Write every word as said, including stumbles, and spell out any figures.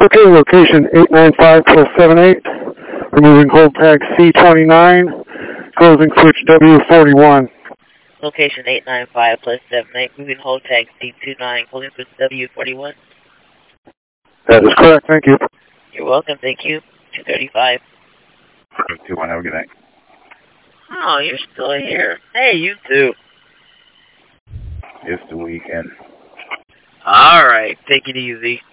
Okay, location eight nine five plus seven eight. Removing hold tag C twenty-nine. Closing switch W forty-one. Location eight nine five plus seven eight. Moving hold tag C twenty-nine. Closing switch W forty-one. That is correct, thank you. You're welcome, thank you. two thirty-five. two one, have a good night. Oh, you're still here. Hey, you too. It's the weekend. All right, take it easy.